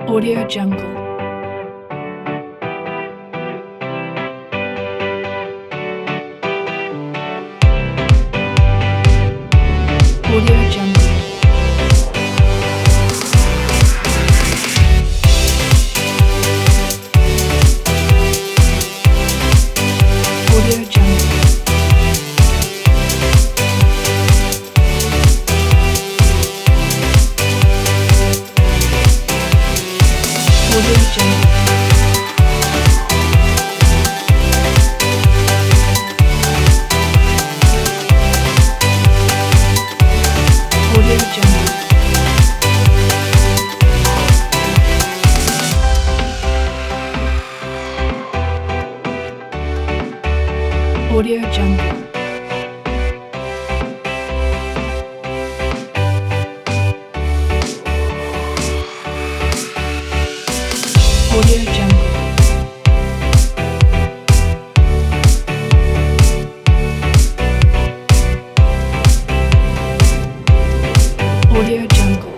Audio Jungle. Audio Jungle. Audio Jungle. Audio Jungle. Audio Jungle. Audio Jungle. Audio Jungle. Audio Jungle.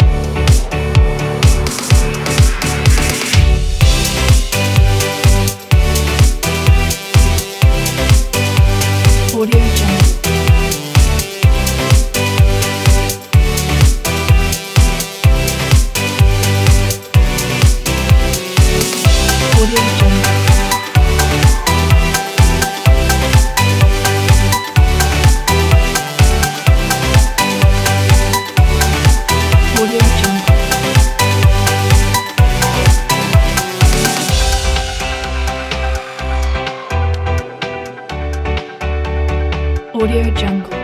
Audio Jungle. Audio Jungle. Audio Jungle. Audio Jungle.